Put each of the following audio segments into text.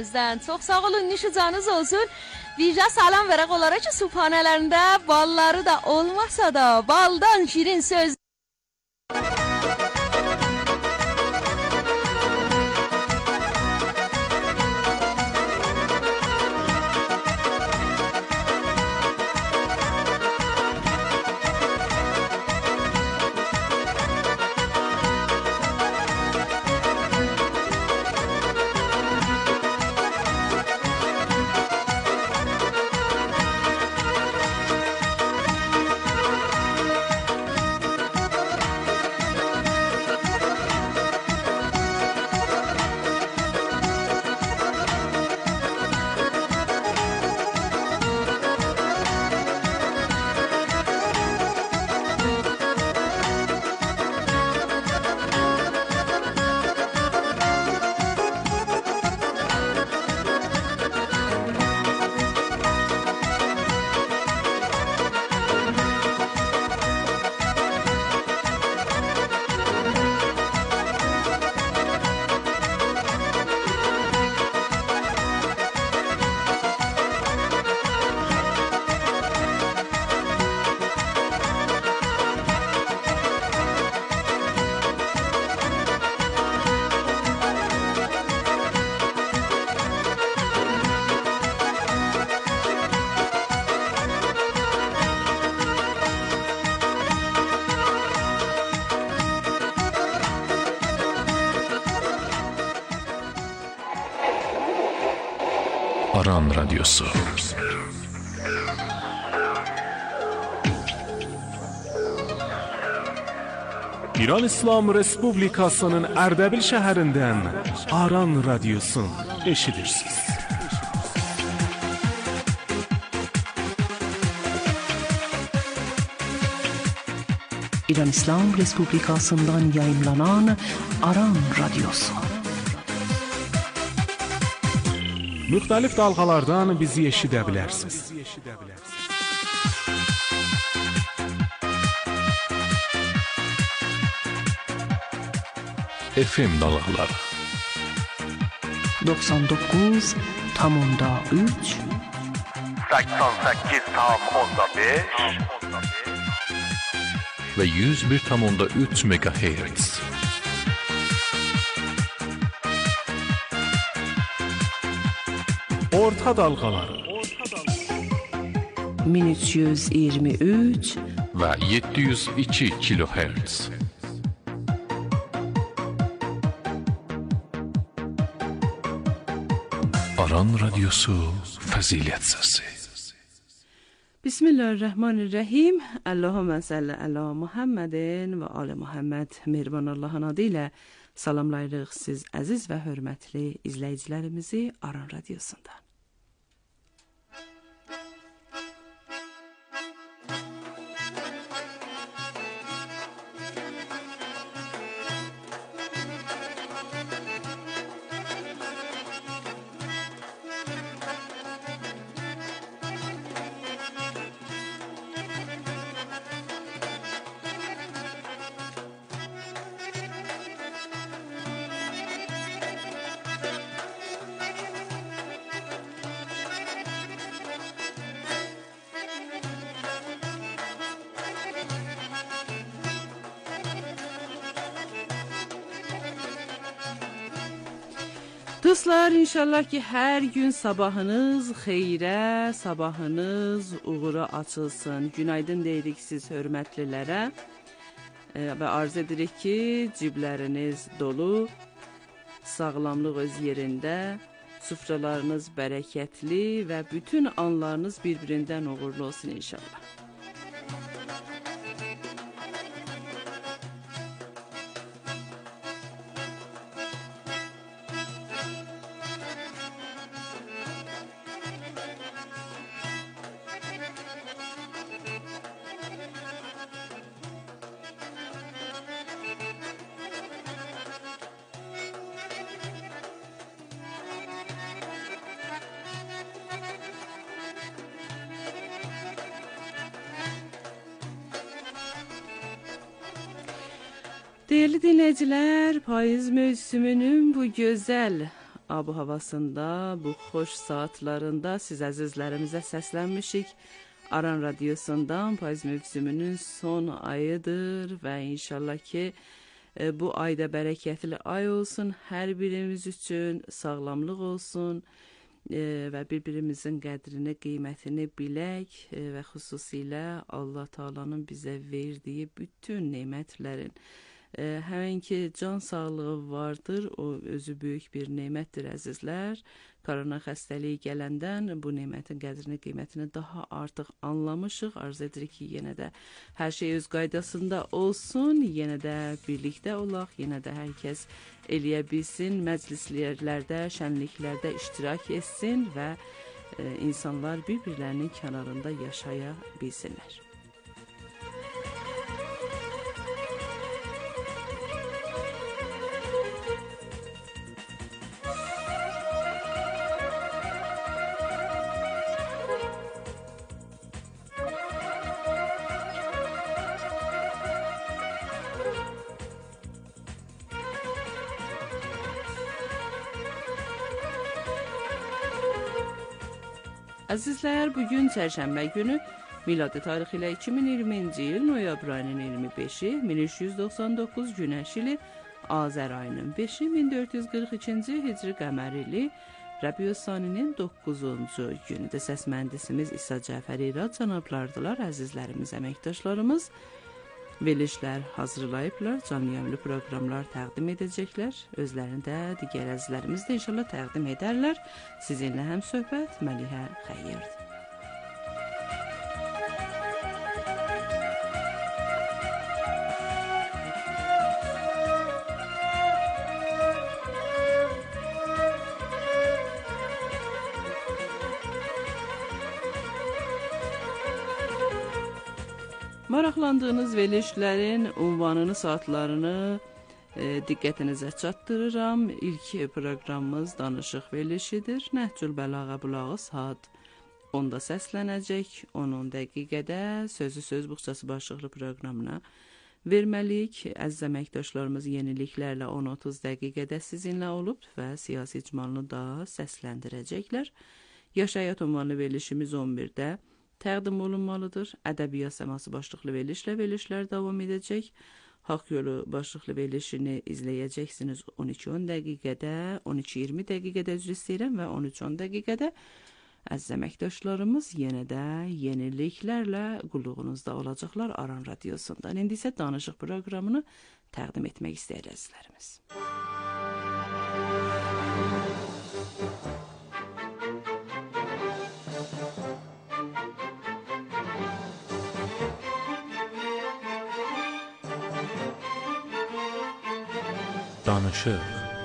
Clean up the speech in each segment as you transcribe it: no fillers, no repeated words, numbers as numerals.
bizdən. Çox sağ olun, nişucanız olsun. Bircə salam verək onlara ki, subhanələrində balları da olmasa da, baldan şirin söz. Aran Radyosu. İran İslam Respublikasının Ərdəbil şəhərindən Aran Radyosun eşidirsiniz. İran İslam Respublikasından yayımlanan Aran Radyosu. Müxtəlif dalğalardan bizi eşidə bilərsiniz. FM dalğaları 99.3 88.5 ve 101.3 MHz. Orta dalğaları 1323 ve 702 kHz. Aran Radyosu Fəzilət Səsi. Bismillahirrahmanirrahim. Allahümme salli ala Muhammedin ve ala Muhammed. Mehriban Allah'ın adıyla salamlayırıq siz əziz və hörmətli izləyicilərimizi Aran Radyosundan. Dostlar, inşallah ki hər gün sabahınız xeyrə, sabahınız uğura açılsın. Günaydın deyirik siz hörmətlilərə və arz edirik ki, cibləriniz dolu, sağlamlıq öz yerində, süfrələriniz bərəkətli və bütün anlarınız bir-birindən uğurlu olsun inşallah. Değerli dinleyiciler, payız mövsümünün bu güzel ab havasında, bu xoş saatlarında siz əzizlərimizə səslənmişik. Aran Radyosu'ndan payız mövsümünün son ayıdır və inşallah ki bu ayda bərəkətli ay olsun, hər birimiz üçün sağlamlıq olsun və bir-birimizin qədrini, qiymətini bilək və xüsusilə Allah Taala'nın bizə verdiyi bütün nemətlərin həmin ki can sağlığı vardır, o özü böyük bir nemətdir əzizlər. Korona xəstəliyi gələndən bu nemətin qədrini, qiymətini daha artıq anlamışıq. Arzu edirik ki, yenə də hər şey öz qaydasında olsun, yenə də birlikdə olaq, yenə də hər kəs eləyə bilsin, məclislərdə, şənliklərdə iştirak etsin və insanlar bir-birlərinin kənarında yaşaya bilsinlər. Əzizlər, bugün çərşənbə günü, miladi tarixi ilə 2020-ci il noyabr ayının 25-i, 1399 günəş ili, Azər ayının 5-i, 1442-ci hicri qəmər ili, Rəbiüs-Saninin 9-cu günüdür. Səs mühəndisimiz İsa Cəfər İrad cənablardılar, əzizlərimiz, əməkdaşlarımız. Verilişlər hazırlayıblar, canlı proqramlar təqdim edəcəklər. Özlərini də digər əzizlərimiz də inşallah təqdim edərlər. Sizinlə həm söhbət Məlihə Xəyyirdir. Maraqlandığınız verilişlərin ünvanını, saatlarını diqqətinizə çatdırıram. İlk proqramımız danışıq verilişidir. Nəhcül Bəlağa bulağı saat 10-da səslənəcək. 10 dəqiqədə sözü söz buxçası başlıqlı proqramına verməliyik. Əziz əməkdaşlarımız yeniliklərlə 10-30 dəqiqədə sizinlə olub və siyasi icmalını da səsləndirəcəklər. Yaşayat ünvanlı verilişimiz 11-də təqdim olunmalıdır. Ədəbiyyat səması başlıqlı verilişlər davam edəcək. Haqq yolu başlıqlı verilişini izləyəcəksiniz 12-10 dəqiqədə, 12-20 dəqiqədə üzr istəyirəm və 13-10 dəqiqədə. Əziz əməkdaşlarımız yenə də yeniliklərlə qulluğunuzda olacaqlar Aran Radyosu'ndan. İndi isə danışıq proqramını təqdim etmək istəyir əzizlərimiz. Danışıq.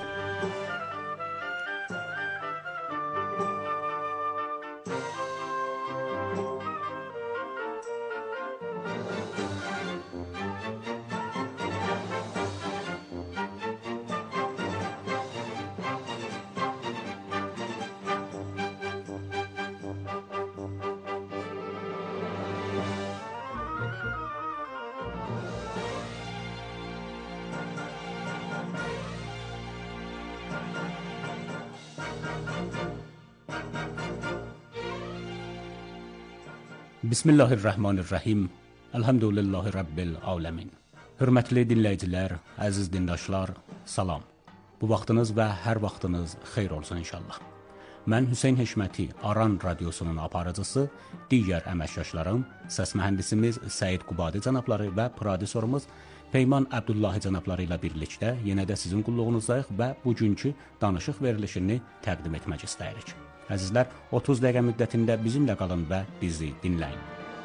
Bismillahirrahmanirrahim. Elhamdülillahi Rabbil aləmin. Hörmətli dinləyicilər, əziz dindaşlar, salam. Bu vaxtınız və hər vaxtınız xeyr olsun inşallah. Mən Hüseyn Heşməti, Aran Radyosu'nun aparıcısı, digər əməkdaşlarım, səs mühəndisimiz Səid Qubadi cənabları və prodüserimiz Peyman Əbdullahi cənabları ilə birlikdə yenə də sizin qulluğunuzdayıq və bugünkü danışıq verilişini təqdim etmək istəyirik. Əzizlər, 30 dəqiqə müddətində bizimlə qalın və bizi dinləyin.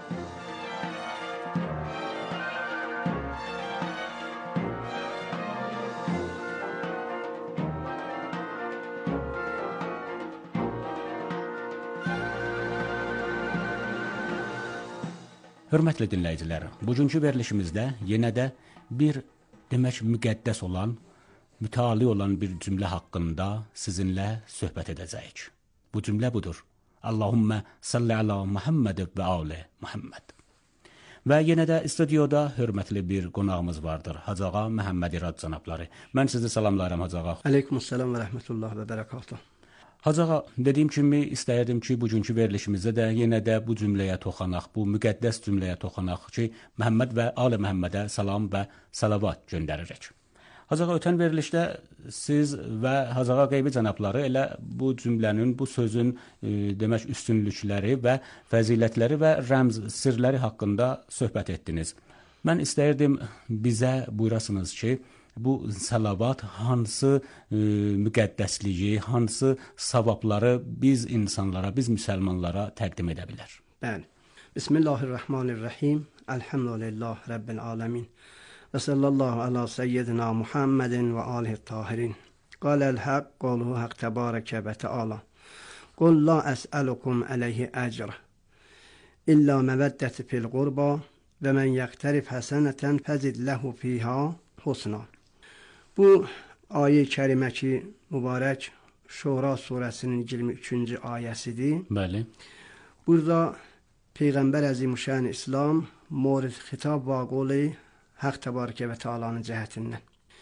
Hörmətli dinləyicilər, bugünkü verilişimizdə yenə də bir demək müqəddəs olan, mütali olan bir cümlə haqqında sizinlə söhbət edəcəyik. Bu cümlə budur. Allahümmə salli ala Muhammed və ali Muhammed. Və yenə də studiyada hörmətli bir qonağımız vardır. Hacı ağa Məhəmməd İrad cənabları. Mən sizi salamlayıram Hacı ağa. Aleykümselam və rəhmətullah və bərəkatuh. Hacı ağa, dediyim kimi istəyirdim ki, bugünkü verilişimizdə də yenə də bu cümləyə toxanaq, bu müqəddəs cümləyə toxanaq ki, Məhəmməd və Ali Məhəmmədə salam və salavat göndəririk. Hacı ağa, ötən verilişdə siz və Hacı ağa Qeybi cənabları elə bu cümlənin, bu sözün demək üstünlükləri və fəzilətləri və rəmz sirləri haqqında söhbət etdiniz. Mən istəyirdim bizə buyurasınız ki, bu salavat hansı müqəddəsliyi, hansı savabları biz insanlara, biz müsəlmanlara təqdim edə bilər? Bəli. Bismillahirrahmanirrahim. Elhamdülillah Rabbil alemin. Və sallallahu ala seyyidina Muhammedin və alihi tahirin. Qalel haqq, qoluhu haqq təbarəkə və teala. Qul la əsəlukum aleyhi əcrə. İlla məvəddəti fil qurba və mən yəqtərif həsənətən fəzid ləhu fiha husna. Bu ayə-i kərimə ki, mübarək Şura surəsinin 23-cü ayəsidir. Bəli. Burada Peyğəmbər Əzimüşşan İslam morid xitab və qoli Haqq təbarəkə və tealanın cəhətindən.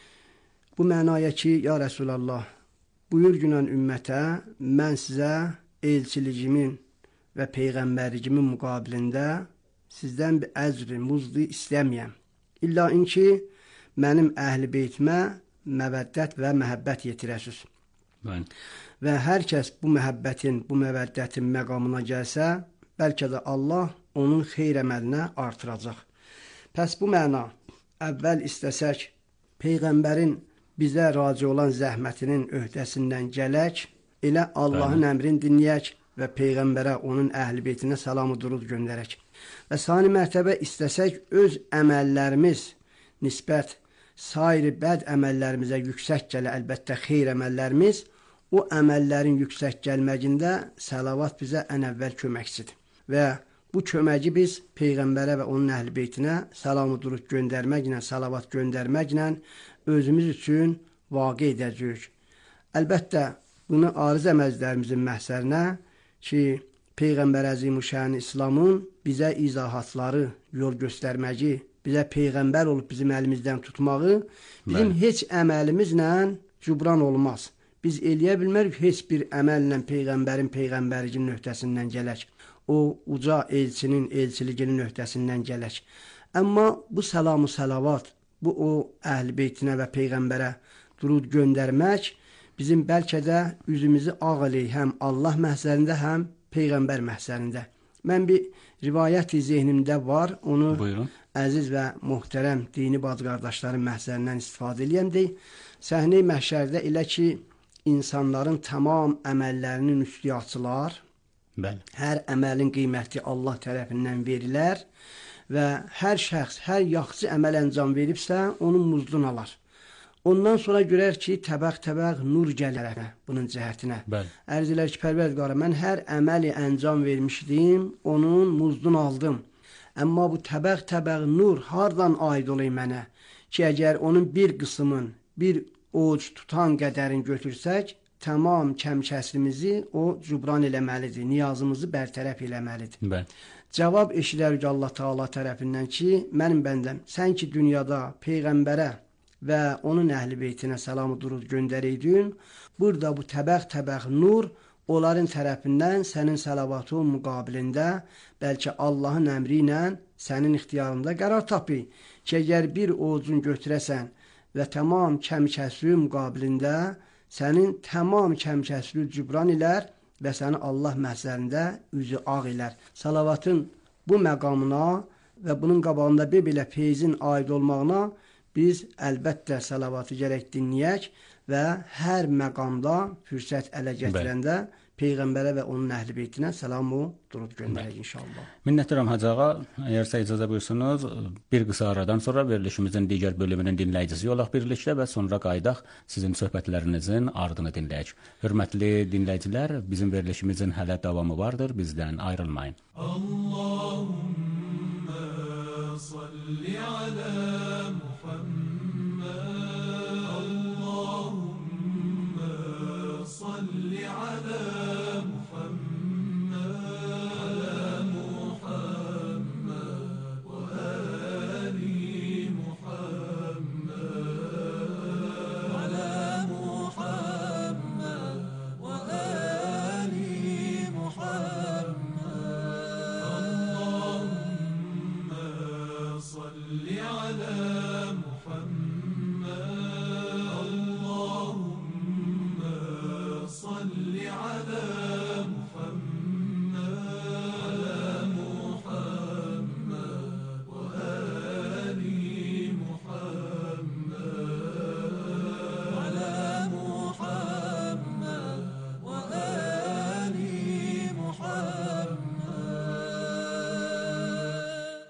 Bu mənaya ki, ya Rəsulallah, buyur günən ümmətə, mən sizə elçiliyimin və peyğəmbərliyimin müqabilində sizdən bir əcr, muzdu istəməyəm. İlla inki mənim əhl-i beytimə məvəddət və məhəbbət yetirəsiz. Bəli. Və hər kəs bu məhəbbətin, bu məvəddətin məqamına gəlsə, bəlkə də Allah onun xeyr əməlinə artıracaq. Pəs bu məna, əvvəl istəsək, Peyğəmbərin bizə raci olan zəhmətinin öhdəsindən gələk, elə Allahın əmrini dinləyək və Peyğəmbərə, onun əhl-i beytinə salamı durud göndərək. Və sani mərtəbə istəsək, öz əməllərimiz nisbət sair bəd əməllərimizə yüksək gələ, əlbəttə xeyr əməllərimiz, o əməllərin yüksək gəlməyində salavat bizə ən əvvəl köməkçidir. Və bu köməyi biz Peyğəmbərə və onun əhl-i beytinə salamı durud göndərməklə, salavat göndərməklə özümüz üçün vaqe edəcəyik. Əlbəttə, bunu arız əməzlərimizin məhsərinə ki, Peyğəmbər Əzimüşşan İslamın bizə izahatları, yol göstərməyi, bizə Peyğəmbər olub bizim əlimizdən tutmağı, bizim heç əməlimizlə cübran olmaz. Biz eləyə bilmərik heç bir əməllə Peyğəmbərin peyğəmbərliyin öhdəsindən gələk. O uca elçinin elçiliginin öhdəsindən gələk. Amma bu salamı salavat, bu o əhl-i beytinə və Peyğəmbərə durud göndərmək bizim bəlkə də üzümüzü ağ eləyək həm Allah məhzərində, həm Peyğəmbər məhzərində. Mən bir rivayət-i zehnimdə var, onu buyurun, əziz və muhtərəm dini bacı qardaşların məhzərindən istifadə eləyəm deyək. Səhne-i məhşərdə elə ki, insanların tamam əməllərinin üstü açılar, bəli, hər əməlin qiyməti Allah tərəfindən verilər və hər şəxs, hər yaxşı əməl əncam veribsə, onun muzdun alar. Ondan sonra görər ki, təbəq-təbəq nur gələr bunun cəhətinə. Ərz elər ki, Pərvərdigara, mən hər əməli əncam vermişdim, onun muzdun aldım. Amma bu təbəq-təbəq nur hardan aid olayım mənə? Ki, əgər onun bir qısmın, bir oc tutan qədərin götürsək, tamam kəmkəslimizi o cübran eləməlidir, niyazımızı bərtərəf eləməlidir. Cavab eşidər ki, Allah Teala tərəfindən ki, mənim bəndəm, sən ki dünyada Peyğəmbərə və onun əhl-i beytinə salamı durud göndəriydin, burada bu təbəq-təbəq nur onların tərəfindən sənin salavatın müqabilində bəlkə Allahın əmri ilə sənin ixtiyarında qərar tapı ki, əgər bir oğuzun götürəsən və tamam kəmkəsli müqabilində sənin tamam kəmkəsli cübran ilər və səni Allah məhzərində üzü ağ ilər. Salavatın bu məqamına və bunun qabağında bir belə feyzin aid olmağına biz əlbəttə salavatı gərək dinləyək və hər məqamda fürsət ələ gətirəndə Peyğəmbərə və onun əhl-i beytinə salamı durud göndərək inşallah. Minnətdaram Hacı ağa. Əgərsə icazə buyursunuz, bir qısa aradan sonra verilişimizin digər bölümünün dinləyicisi olaq birlikdə və sonra qaydaq sizin söhbətlərinizin ardını dinləyək. Hörmətli dinləyicilər, bizim verilişimizin hələ davamı vardır, bizdən ayrılmayın. Allahümmə salli alə Muhammed, Allahümmə salli alə Muhammed, alə Muhammed, və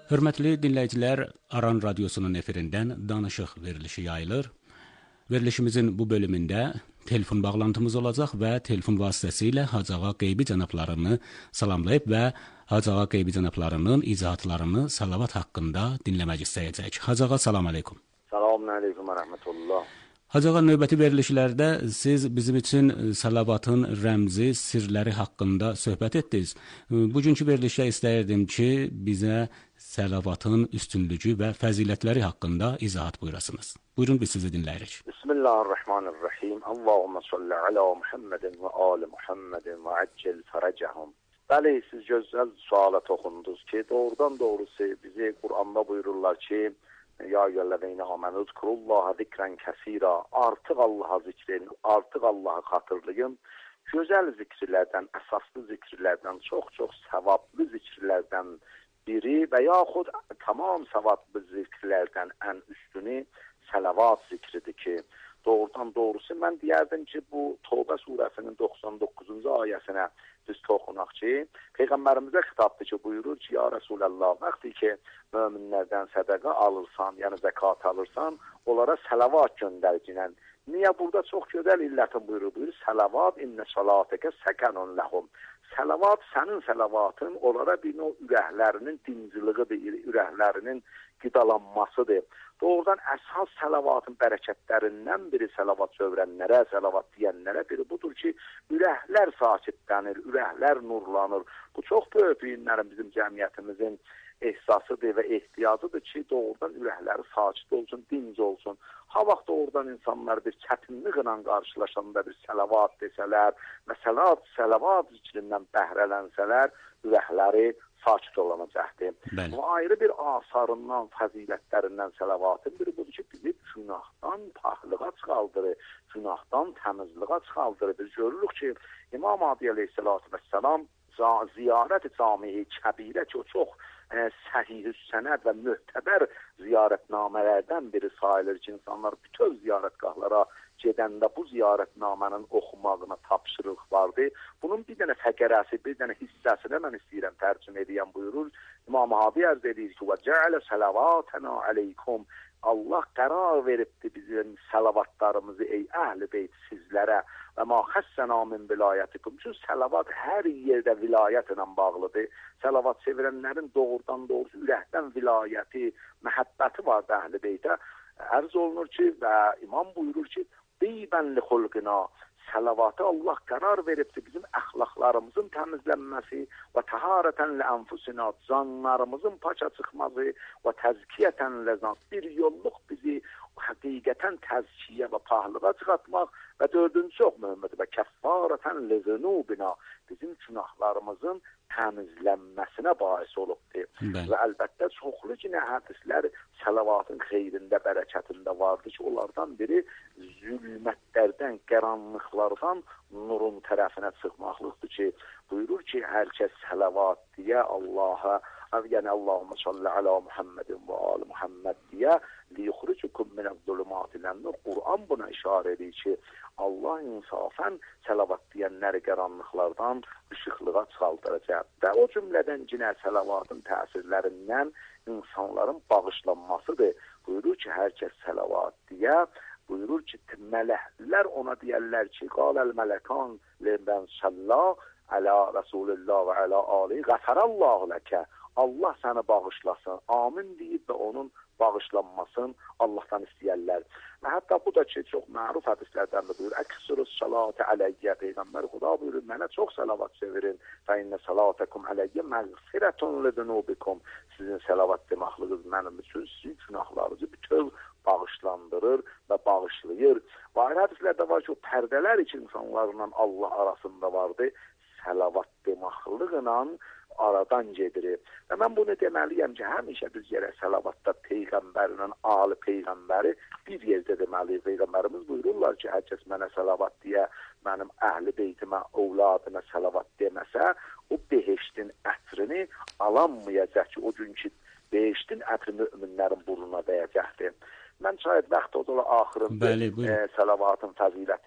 Hörmətli dinləyicilər, Aran Radiosunun efirindən danışıq verilişi yayılır. Verilişimizin bu bölümündə telefon bağlantımız olacaq və telefon vasitəsilə Hacı Ağa Qeybi cənablarını salamlayıb və Hacı Ağa Qeybi cənablarının izahatlarını salavat haqqında dinləmək istəyəcək. Hacı Ağa, salam aleykum. Selamun aleyküm və rəhmətullah. Hacı Ağa, növbəti verilişlərdə siz bizim üçün salavatın rəmzi, sirləri haqqında söhbət etdiniz. Bugünkü verilişdə istəyirdim ki, bizə salavatın üstünlüyü və fəzilətləri haqqında izahat buyurasınız. Buyurun, biz sizi dinləyirik. Bismillahirrahmanirrahim. Allahumma salli ala Muhammedin və ali Muhammedin və accil fərəcəhum. Bəli, siz gözəl suala toxundunuz ki, doğrudan doğrusu bizi Qur'anda buyururlar ki, Ya eyyühellezine amenu zkurullaha zikran kesira. Artıq Allah'a zikrin, artıq Allah'ı xatırlayın. Gözəl zikirlərdən, əsaslı zikirlərdən, çox-çox savablı zikirlərdən biri və yaxud tamam savablı zikirlərdən ən üstünü salavat zikridir ki, doğrudan doğrusu mən deyərdim ki, bu Tövbə surəsinin 99-cu ayəsinə biz toxunaq ki, Peyğəmbərimizə xitabdır ki, buyurur ki, ya Rasulallah, vaxtı ki, möminlərdən sədəqə alırsan, yəni zəkat alırsan, onlara salavat göndərcinən. Niyə burada çox gözəl illətin buyurur, salavat inne salatəkə səkənun ləhum. Salavat, sənin salavatın onlara bir növ ürəklərinin dinciliğidir, ürəklərinin qidalanmasıdır. Doğrudan əsas salavatın bərəkətlərindən biri salavat sövrənlərə, salavat deyənlərə biri budur ki, ürəklər sakitlənir, ürəklər nurlanır. Bu çox böyük günlərin bizim cəmiyyətimizin ehsasıdır və ehtiyacıdır ki, doğrudan ürəkləri sakit olsun, dinc olsun. Ha vaxt doğrudan insanlar bir çətinliklə qarşılaşanda bir salavat desələr və salavat zikrindən bəhrələnsələr, ürəkləri sakit olunacaqdır. Bu ayrı bir asarından, fəzilətlərindən salavatın biri budur ki, bizi günahdan paxlığa çıxaldırır, günahdan təmizliğə çıxaldırır. Biz görürük ki, İmam Adi aleyhissalatü vesselam ziyarət-i cami-i kəbirə ki, o çox səhih-ü sənəd və möhtəbər ziyarətnamələrdən biri sayılır ki, insanlar bütöv ziyarətgahlara gedəndə bu ziyarətnamənin oxumağına tapşırıq vardı. Bunun bir dənə fəqərəsi, bir dənə hissəsini mən istəyirəm tərcümə edəyəm buyurur. İmam Abi ərz edir ki, وَجَعَلَ سَلَوَاتَنَا عَلَيْكُمْ Allah qərar veribdi bizim salavatlarımızı ey əhl-i beyt sizlərə və ma xəssəna min vilayətikum. Çünki salavat hər yerdə vilayət ilə bağlıdır. Salavat sevirənlərin doğrudan doğrusu ürəkdən vilayəti, məhəbbəti var əhl-i beytə. Ərz olunur ki və imam buyurur ki, Beybənli xulqina salavatı Allah qərar veribdi bizim əxlaqlarımızın təmizlənməsi və təharətən ləənfusina canlarımızın paça çıxması və təzkiyyətən ləzat bir yolluq bizi həqiqətən təzkiyə və pahlığa çıxartmaq və dördüncü çox mühümmədir və kəffarətən ləzənubina bizim günahlarımızın təmizlənməsinə bahis olubdur. Və əlbəttə çoxlu yine hədislər salavatın xeyrində, bərəkətində vardır ki, onlardan biri zülmətlərdən, qaranlıqlardan nurun tərəfinə çıxmaqlıqdır ki, buyurur ki, hər kəs salavat deyə Allah'a, yəni Allahumma salli ala Muhammedin və ali Muhammed deyə liyuxricukum minəz-zulumati ilen-nur. Qur'an buna işarə edir ki, Allah insafən salavat deyənləri qaranlıqlardan işıqlığa çıxaldıracaq. Və o cümlədən yine salavatın təsirlərindən insanların bağışlanmasıdır. Buyurur ki, hər kəs salavat deyə, buyurur ki, mələklər ona deyərlər ki, qaləl mələkan limən sallah ələ Rasulullah və ələ ali qəfərəllahu ləkə. Allah səni bağışlasın, amin deyib və onun bağışlanmasın Allah'tan istəyərlər. Və hətta bu da ki, çox məruf hədislərdən də buyurur, əksürüz salatə ələyyə, Peyğəmbər Xuda buyurur, mənə çox salavat çevirin, və innə salatəkum ələyyə məğfirətun lidunubikum. Sizin salavat demaqlığınız mənim üçün sizin günahlarınızı bütöv bağışlandırır və bağışlayır. Və ayrı hədislərdə var ki, o pərdələr için insanlarla Allah arasında vardı, salavat demaqlığına aradan gedir. Və mən bunu deməliyəm ki, həmişə biz yerə salavatda Peyğəmbərinin, ali Peyğəmbəri bir yerdə deməliyik. Peyğəmbərimiz buyururlar ki, hər kəs mənə salavat deyə, mənim əhli beytimə, ovladına salavat deməsə, o behiştin ətrini alanmayacaq ki, o günkü behiştin ətri müminlərin burnuna dəyəcəkdir. Mən şayad vaxt odur axırında salavatın fəzilətini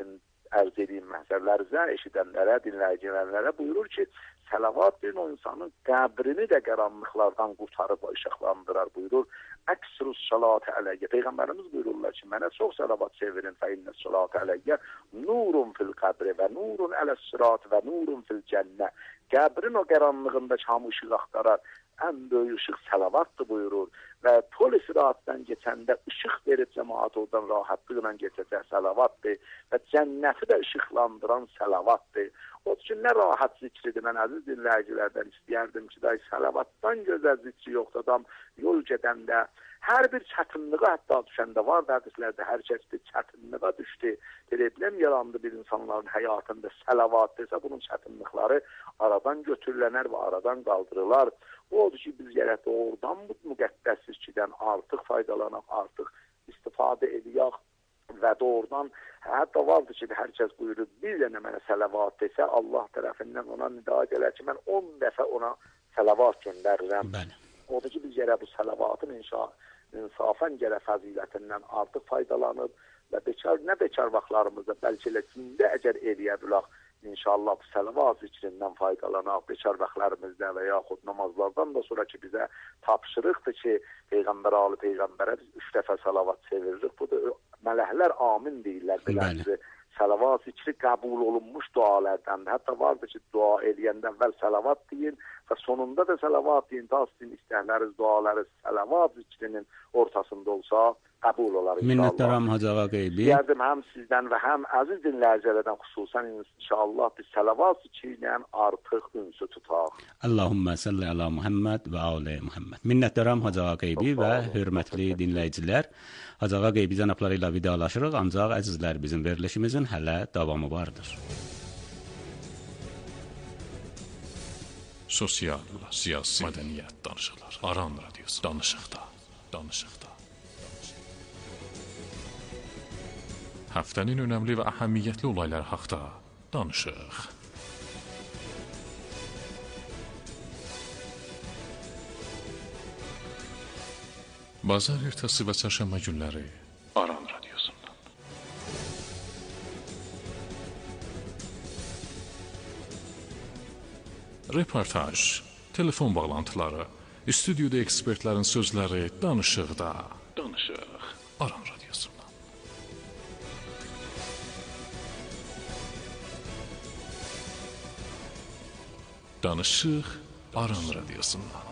ərz edeyim məsələlərinizə, eşidənlərə, dinləyicilərə buyurur ki, salavat bir o insanın qəbrini də qaranlıqlardan qurtarıb işıqlandırar buyurur. Əksrus salatə aleyyə. Peyğəmbərimiz buyururlar ki, mənə çox salavat çevirin. Fə innə salatə aleyyə nurun fil qəbri və nurun ələs-sirat və nurun fil cənnə. Qəbrin o qaranlığındakı hamı işıq axtarar. Ən böyük işıq salavatdır buyurur. Və pol-siratdan keçəndə işıq verib cəmaat oradan rahatlıqla keçəcək salavatdır. Və cənnəti də işıqlandıran salavatdır. O üçün nə rahat zikridir. Mən əziz dinləyicilərdən istəyərdim ki, salavatdan gözəl zikri yoxdur. Adam yol gedəndə hər bir çətinliğə hətta düşəndə var hədislərdə hər kəs bir çətinliğə düşdü. Problem yarandı bir insanların həyatında salavat desə bunun çətinlikləri aradan götürülənər və aradan qaldırılar. O odur ki, biz gərək oradan bu müqəddəs zikridən artıq faydalanaq, artıq istifadə edək və doğrudan hətta vardır ki, hər kəs buyurur, bir dənə mənə salavat desə, Allah tərəfindən ona nida gələr ki, mən 10 dəfə ona salavat göndərirəm. Odur ki, biz gərək bu salavatın insafən gərək fəzilətindən artıq faydalanıb və nə bekar vaxtlarımızda, bəlkə elə gündə əgər eləyə bilək, İnşallah bu salavat zikrindən faydalanaq, bekar vaxtlarımızda və yaxud namazlardan da sonra ki, bizə tapşırıqdır ki, Peyğəmbər alı Peyğəmbərə biz 3 dəfə salavat çeviririk. Bu da mələklər amin deyirlər. Beləncə, salavat zikri qəbul olunmuş dualardandır. Hətta vardır ki, dua eləyəndə əvvəl salavat deyin və sonunda da salavat deyin. Ta sizin istəkləriniz, dualarınız salavat zikrinin ortasında olsa qəbul olar inşallah. Minnətdaram Hacı Ağa Qeybi. Deyərdim həm sizdən və həm əziz dinləyicilərdən xüsusən inşallah biz salavat zikri ilə artıq ünsü tutaq. Allahümmə salli ala Muhammed və ali Muhammed. Minnətdaram Hacı Ağa Qeybi və hörmətli dinləyicilər. Hacı Ağa Qeybi cənabları ilə vidalaşırıq, ancaq əzizlər bizim verilişimizin hələ davamı vardır. Sosial, siyasi, mədəniyyət danışıqlar. Aran radiosu danışıqda. Həftənin önəmli və əhəmiyyətli olaylar haqda danışıq. Bazar ertəsi və çərşənbə günləri Aran radiosundan. Reportaj, telefon bağlantıları, stüdyoda ekspertlərin sözləri danışıqda. Aran radiosundan. Danışıq Aran radiosundan.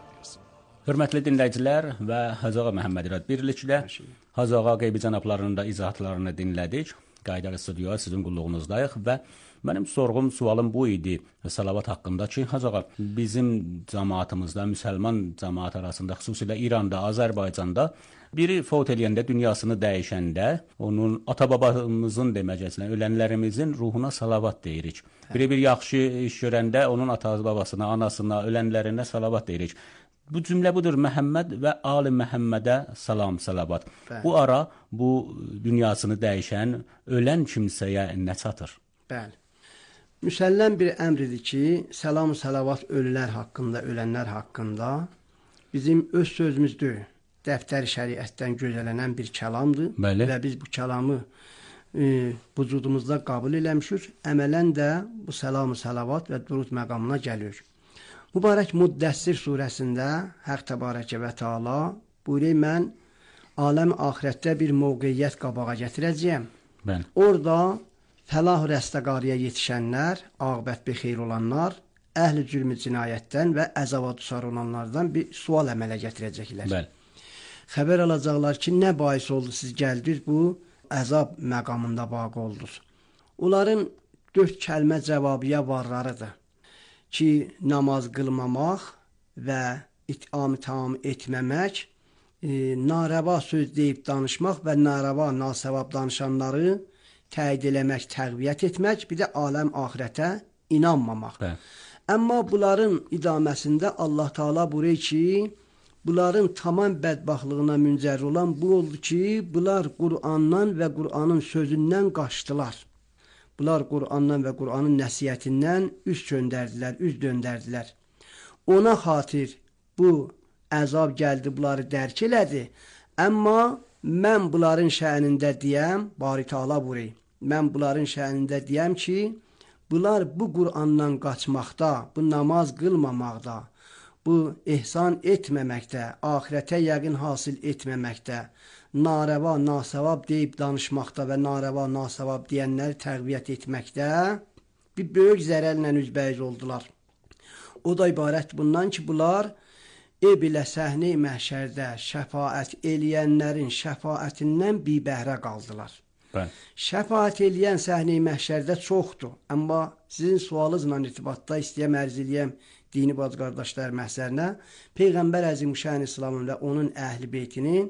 Hörmətli dinləyicilər və Hacı Ağa Məhəmməd İrad birlikdə Hacı Ağa Qeybi cənablarının da izahatlarını dinlədik. Qayıdaraq studiyaya sizin qulluğunuzdayıq və mənim sualım bu idi salavat haqqında ki, Hacı Ağa, bizim cəmaatımızda, müsəlman cəmaat arasında, xüsusilə İranda, Azərbaycanda biri fot eləyəndə, dünyasını dəyişəndə, onun ata-babamızın deməcəsinə, ölənlərimizin ruhuna salavat deyirik. Bir yaxşı iş görəndə onun ata-babasına, anasına, ölənlərinə salavat deyirik. Bu cümlə budur, Məhəmməd və Ali Məhəmmədə salam, salavat. Bu ara, bu dünyasını dəyişən, ölən kimsəyə nə çatır? Bəli. Müsəlləm bir əmridir ki, salam, salavat ölülər haqqında, ölənlər haqqında bizim öz sözümüzdür. Dəftər-i şəriətdən gözələnən bir kəlamdır. Bəli. Və biz bu kəlamı vücudumuzda qəbul eləmişik. Əmələn də bu salam-ı salavat və durud məqamına gəlir. Mübarək Müddəssir surəsində Haqq Təbarəkə və Teala buyurur, mən aləm axirətdə bir mövqeyyət qabağa gətirəcəyəm. Bəli. Orada fəlah rəstəqariyə yetişənlər, aqibət bixeyr olanlar, əhl-i cürmü cinayətdən və əzava düşar olanlardan bir sual əmələ gətirəcəklər. Bəli. Xəbər alacaqlar ki, nə bahis oldu siz gəldiniz, bu əzab məqamında vaqe oldunuz. Onların 4 kəlmə cavabıya varlarıdır ki, namaz qılmamaq və itam etməmək, narəva söz deyib danışmaq və narəva, nasavab danışanları təid eləmək, təqviyyət etmək, bir də aləm axirətə inanmamaq. Bəli. Amma bunların idaməsində Allah Teala buyurur ki, bunların tamam bədbaxtlığına müncər olan bu oldu ki, bunlar Qur'andan və Qur'anın sözündən qaçdılar. Bunlar Qur'andan və Qur'anın nəsiyyətindən üz döndərdilər. Ona xatir bu əzab gəldi, bunları dərk elədi. Amma mən bunların şəhnində deyəm, Bari Teala buyurur, mən bunların şəhnində deyəm ki, bunlar bu Qur'andan qaçmaqda, bu namaz qılmamaqda, bu ehsan etməməkdə, axirətə yəqin hasil etməməkdə, narəva, nasavab deyib danışmaqda və narəva, nasavab deyənləri təqviyyət etməkdə bir böyük zərərlə üzbəyiz oldular. O da ibarət bundan ki, bunlar ilə səhnə-i məhşərdə şəfaət eləyənlərin şəfaətindən bibəhrə qaldılar. Bəli. Şəfaət eləyən səhnə-i məhşərdə çoxdur. Amma sizin sualınızla irtibatda istəyəm ərz eləyəm dini bacı qardaşlar məhzərinə Peyğəmbər Əzimüşşan İslamın və onun əhl-i beytinin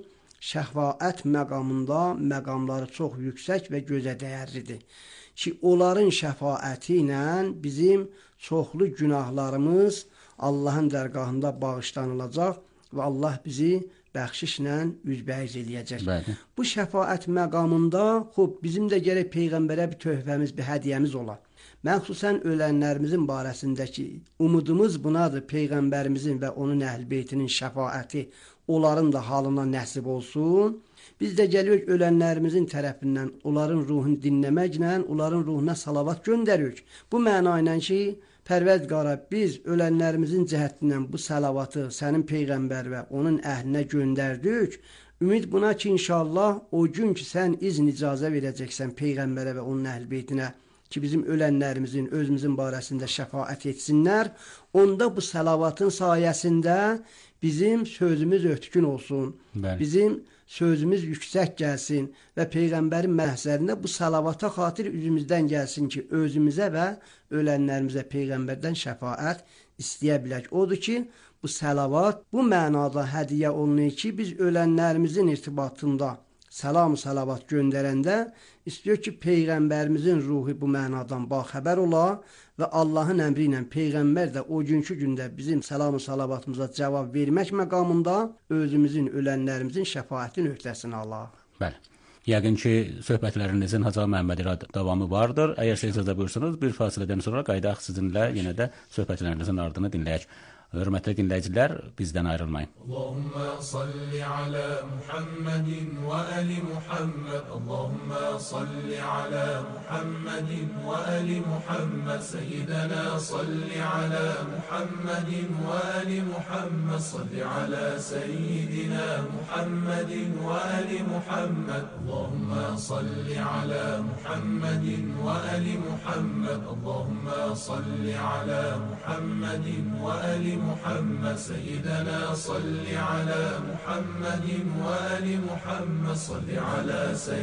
şəfaət məqamında məqamları çox yüksək və gözə dəyərlidir. Ki, onların şəfaəti ilə bizim çoxlu günahlarımız Allahın dərgahında bağışlanılacaq və Allah bizi bəxşişlə üzbəyiz eləyəcək. Bəli. Bu şəfaət məqamında bizim də gərək Peyğəmbərə bir töhfəmiz, bir hədiyəmiz olar. Məxsusən ölənlərimizin barəsindəki umudumuz bunadır. Peyğəmbərimizin və onun əhl-i beytinin şəfaəti onların da halına nəsib olsun. Biz də gəlirik ölənlərimizin tərəfindən onların ruhunu dinləməklə, onların ruhuna salavat göndəririk. Bu məna ilə ki, Pərvərdigara, biz ölənlərimizin cəhətindən bu salavatı sənin Peyğəmbər və onun əhlinə göndərdik. Ümid buna ki, inşallah o gün ki, sən izn icazə verəcəksən Peyğəmbərə və onun əhl-i beytinə ki, bizim ölənlərimizin, özümüzün barəsində şəfaət etsinlər, onda bu salavatın sayəsində bizim sözümüz ötkün olsun, Bəli. bizim sözümüz yüksək gəlsin və Peyğəmbərin məhzərində bu salavata xatir üzümüzdən gəlsin ki, özümüzə və ölənlərimizə Peyğəmbərdən şəfaət istəyə bilək. Odur ki, bu salavat bu mənada hədiyyə olunur ki, biz ölənlərimizin irtibatında salam salavat göndərəndə istiyor ki, Peyğəmbərimizin ruhu bu mənadan baxəbər ola və Allahın əmri ilə Peyğəmbər də o günkü gündə bizim salam salavatımıza cavab vermək məqamında özümüzün, ölənlərimizin şəfaətin öhdəsini ala. Bəli. Yəqin ki, söhbətlərinizin Hacı Məhəmməd İrad davamı vardır. Əgər siz icazə buyursunuz, bir fasilədən sonra qaydaq sizinlə yenə də söhbətlərinizin ardını dinləyək. Hörmətli dinləyicilər, bizdən ayrılmayın. Allahumma salli ala Muhammedin və ali Muhammed. Allahumma salli ala Muhammedin və ali Muhammed. Seyyidina salli ala Muhammedin və ali Muhammed. Salli ala seyyidina Muhammedin və ali Muhammed. Allahumma salli ala Muhammedin və ali Muhammed. Allahumma salli ala Muhammedin və ali محمد سيدنا صل على محمد وآل محمد صل على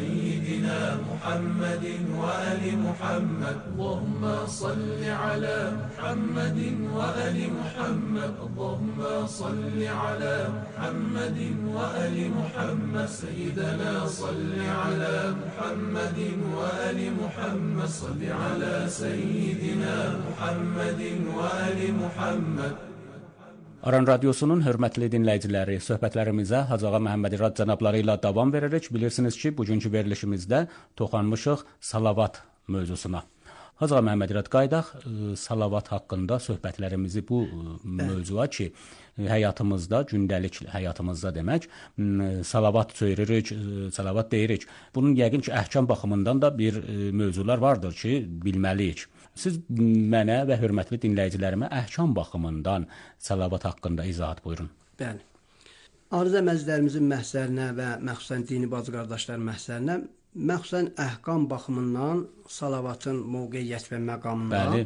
سيدنا محمد وآل محمد اللهم صل على محمد وآل محمد اللهم صل على محمد وآل محمد سيدنا صل على محمد وآل محمد صل على سيدنا محمد وآل محمد. Aran Radiosunun hörmətli dinləyiciləri, söhbətlərimizə Hacı Ağa Məhəmməd İrad cənabları ilə davam veririk. Bilirsiniz ki, bugünkü verilişimizdə toxanmışıq salavat mövzusuna. Hacı Ağa Məhəmməd İrad, qaydaq salavat haqqında söhbətlərimizi bu mövzuya ki, həyatımızda, gündəlik həyatımızda demək, salavat söyləyirik, salavat deyirik. Bunun yəqin ki, əhkam baxımından da bir mövzular vardır ki, bilməliyik. Siz mənə və hörmətli dinləyicilərimə əhkam baxımından salavat haqqında izahat buyurun. Bəli. Arzə məzlərimizin məhzərinə və məxsusən dini bacı qardaşlar məhzərinə, məxsusən əhkam baxımından salavatın mövqeyiyyət və məqamında Bəli.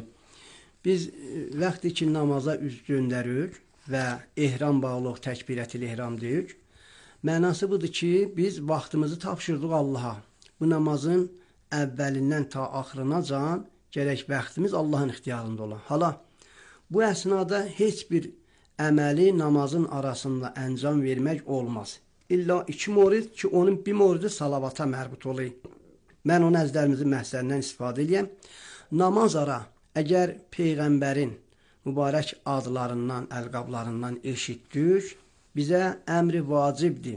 biz vaxtı ki namaza üz göndəririk və ehram bağlıq, təkbirətül ehram deyirik. Mənası budur ki, biz vaxtımızı tapşırdıq Allaha. Bu namazın əvvəlindən ta axırınacan gərək vaxtımız Allahın ixtiyarında olan. Hala, bu əsnada heç bir əməli namazın arasında əncam vermək olmaz. İlla iki morid ki, onun bir moridi salavata mərbut olayım. Mən onun əzlərimizin məhzərindən istifadə edəyəm. Namaz ara, əgər Peyğəmbərin mübarək adlarından, əlqablarından eşitdik, bizə əmri vacibdir.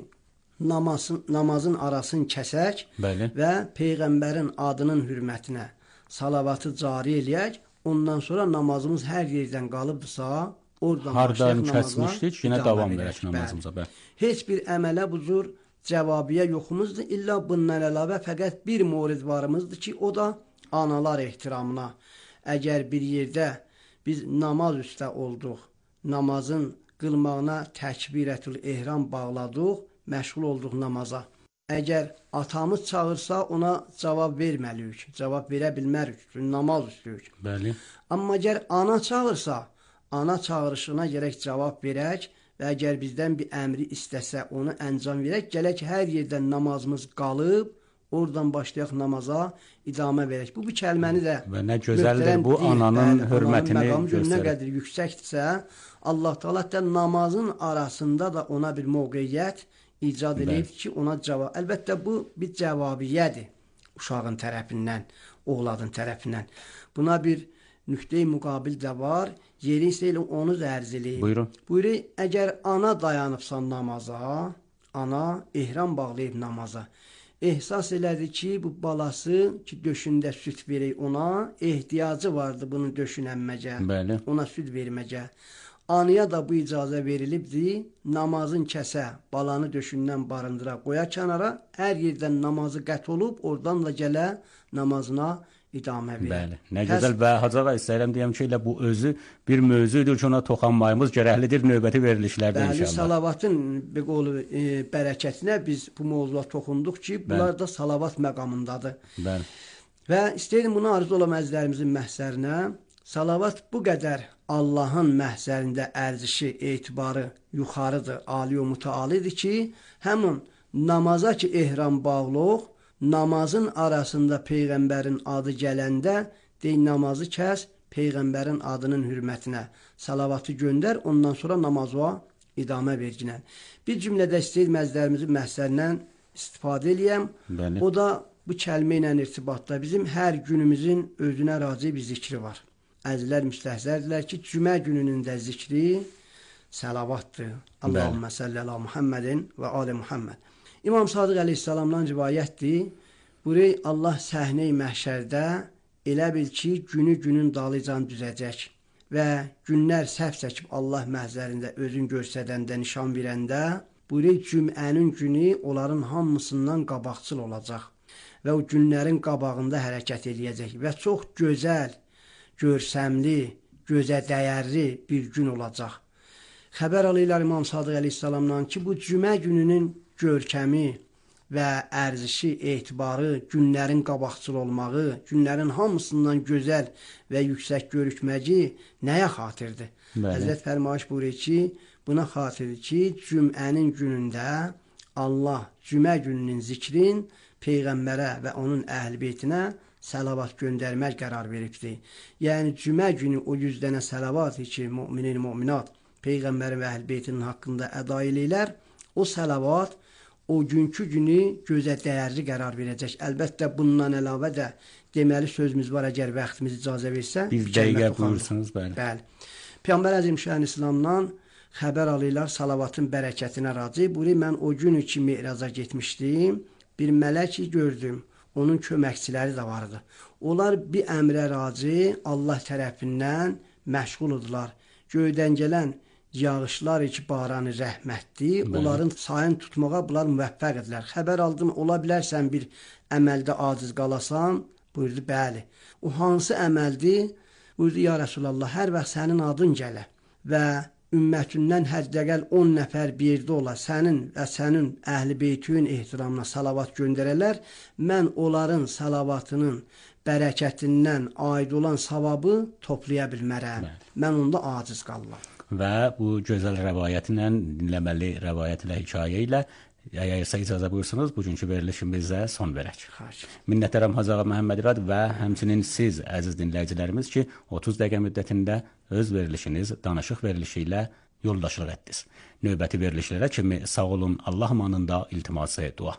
Namazın arasını kəsək Bəli. və Peyğəmbərin adının hürmətinə salavatı cari eləyək, ondan sonra namazımız hər yerdən qalıbdırsa, oradan Hardan başlayaq kəsmişdik, yenə davam verək namazımıza. Heç bir əmələ bu cür cəvabiyə yoxumuzdur. İlla bundan əlavə fəqət bir mövrid varımızdır ki, o da analar ehtiramına. Əgər bir yerdə biz namaz üstə olduq, namazın qılmağına təkbirətül ehram bağladıq, məşğul olduq namaza. Əgər atamız çağırsa ona cavab verməliyik, cavab verə bilmərik, çünki namaz üstüyük. Bəli. Amma əgər ana çağırsa, ana çağırışına gərək cavab verək və əgər bizdən bir əmri istəsə onu əncam verək, gələk hər yerdən namazımız qalıb, oradan başlayaq namaza idamə verək. Bu kəlməni də və nə gözəldir bu ananın hörmətini göstərir. Nə qədər yüksəkdirsə, Allah Taala da namazın arasında da ona bir mövqeyiyyət icad edib ki, ona cavab. Əlbəttə bu bir cavabiyyədir uşağın tərəfindən, oğladın tərəfindən. Buna bir nüqtə-i müqabil də var. Yeri isə elə onu da ərz eləyib. Buyurun. Buyurur, əgər ana dayanıbsa namaza, ana ehram bağlayıb namaza, ehsas elədi ki, bu balası ki, döşündə süt verək ona, ehtiyacı vardı bunun döşünənməcə, bəli, ona süt verməcə. Anaya da bu icazə verilibdir, namazın kəsə, balanı döşündən barındıra, qoya kənara, hər yerdən namazı qət olub, oradan da gələ namazına idamə verir. Bəli, nə gözəl və Hacı ağa istəyirəm deyəm ki, elə bu özü bir mövzudur ki, ona toxanmayımız gərəklidir növbəti verilişlərdə inşallah. Bəli, salavatın bərəkətinə biz bu mövzuya toxunduq ki, bunlar da salavat məqamındadır. Bəli. Və istəyirəm bunu arzu olan əzizlərimizin məhzərinə, salavat bu qədər Allahın məhzərində ərzişi, etibarı yuxarıdır, ali və mütəalidir ki, həmin namaza ki, ehram bağlıq, namazın arasında Peyğəmbərin adı gələndə deyil, namazı kəs, Peyğəmbərin adının hürmətinə salavatı göndər, ondan sonra namaza idamə verginən. Bir cümlədə istəyir məzlərimizin məhsərindən istifadə eləyəm. Bəli. O da bu kəlmə ilə irtibatda bizim hər günümüzün özünə razı bir zikri var. Əzizlər müstəhzərdirlər ki, cümə gününün də zikri salavatdır. Allahümmə səlli əla Muhammedin və ali Muhammed. İmam Sadıq əleyhissalamdan rivayətdir. Burayı Allah səhnə-i məhşərdə elə bil ki, günün dalıcan düzəcək və günlər səhv çəkib Allah məhzərində özün görsədəndə, nişan verəndə, burayı cümlənin günü onların hamısından qabaqçıl olacaq və o günlərin qabağında hərəkət eləyəcək və çox gözəl, görsəmli, gözə dəyərli bir gün olacaq. Xəbər alırlar İmam Sadıq əleyhissalamdan ki, bu cümə gününün görkəmi və ərzişi, etibarı, günlərin qabaqçıl olmağı, günlərin hamısından gözəl və yüksək görükməci nəyə xatirdir? Həzrət fərmayış buyurur ki, buna xatirdir ki, cümlənin günündə Allah cümə gününün zikrin Peyğəmbərə və onun əhl-i beytinə salavat göndərmək qərar veribdir. Yəni, cümə günü o 100 dənə salavat ki, müminin, müminat Peyğəmbərin və əhl-i beytinin haqqında əda eləyirlər, o salavat o günkü günü gözə dəyərli qərar verəcək. Əlbəttə, bundan əlavə də deməli sözümüz var, əgər vaxtımız icazə versə. Bir dəqiqə buyursunuz, bəli. Bəli. Peyğəmbər Əzimşəhin İslamdan xəbər alırlar salavatın bərəkətinə razı. Buyurur, mən o gün ki, Meyraca getmişdim, bir mələk gördüm, onun köməkçiləri də vardı. Onlar bir əmrə razı, Allah tərəfindən məşğuldular. Göydən gələn yağışlar ki, baranı rəhmətdir, onların sayını tutmağa bunlar müvəffəq edilər. Xəbər aldım, ola bilərsən bir əməldə aciz qalasan, buyurdu, bəli. O hansı əməldir? Buyurdu, ya Rəsulallah, hər vaxt sənin adın gələ və ümmətindən həddəqəl 10 nəfər bir yerdə ola, sənin və sənin əhl-i beytün ehtiramına salavat göndərələr, mən onların salavatının bərəkətindən aid olan savabı toplaya bilmərəm. Mən onda aciz qalıram. Və bu gözəl rəvayətlə, dinləməli rəvayət ilə, hikayə ilə, əgərsə icazə buyursunuz, bugünkü verilişimizə son verək. Minnətdaram Hacı ağa Məhəmməd İrad və həmçinin siz, əziz dinləyicilərimiz ki, 30 dəqiqə müddətində öz verilişiniz, danışıq verilişi ilə yoldaşlıq etdiniz. Növbəti verilişlərə kimi sağ olun, Allah amanında iltiması dua.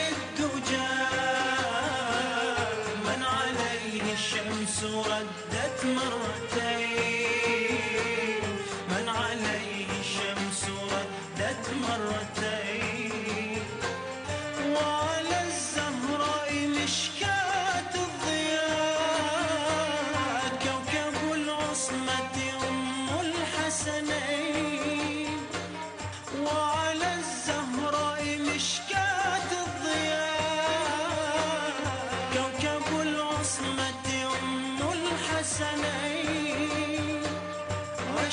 الشمس ردت